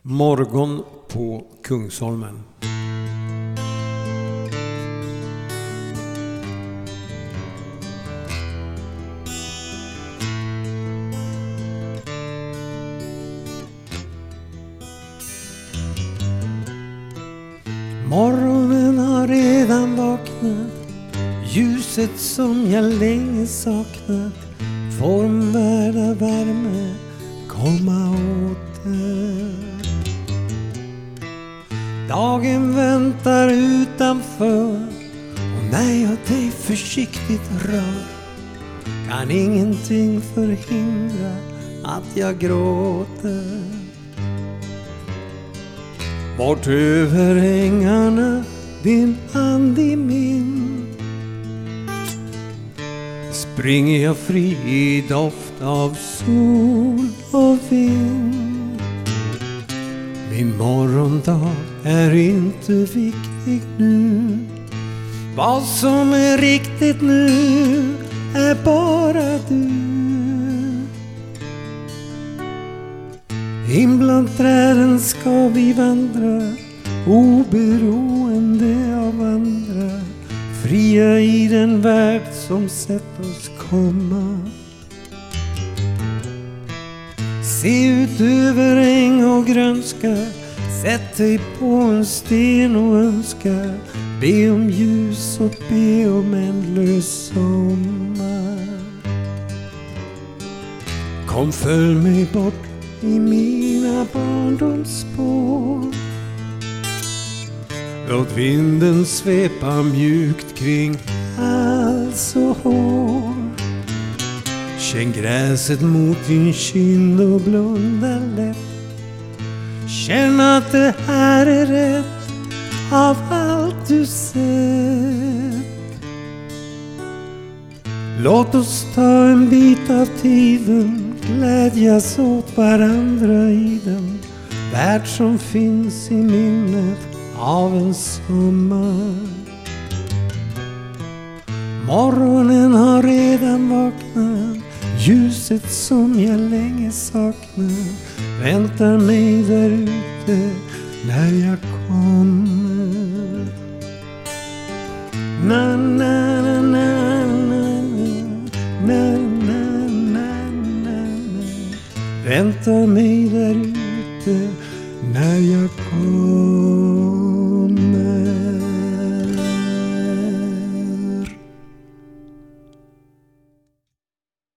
Morgon på Kungsholmen. Morgonen har redan vaknat, ljuset som jag länge saknat, formvärda värme komma åter. Dagen väntar utanför, och när jag dig försiktigt rör kan ingenting förhindra att jag gråter. Bort över ängarna, din hand i min, springer jag fri i doft av sol och vind. Min morgondag är inte viktig nu, vad som är riktigt nu är bara du. In bland träden ska vi vandra, oberoende av andra, fria i den värld som sett oss komma. Se ut över äng och grönska, sätt dig på en sten och önska, be om ljus och be om ändlös sommar. Kom, följ mig bort i mina barndomsspår, låt vinden svepa mjukt kring hals och hår. Känn gräset mot din kind och blunda lätt, känn att det här är rätt av allt du sett. Låt oss ta en bit av tiden, glädjas åt varandra i den värld som finns i minnet av en sommar. Morgonen har redan vaknat, ljuset som jag länge saknat väntar mig där ute när jag kommer. Na na na na na na na na na, väntar mig där ute när jag kommer.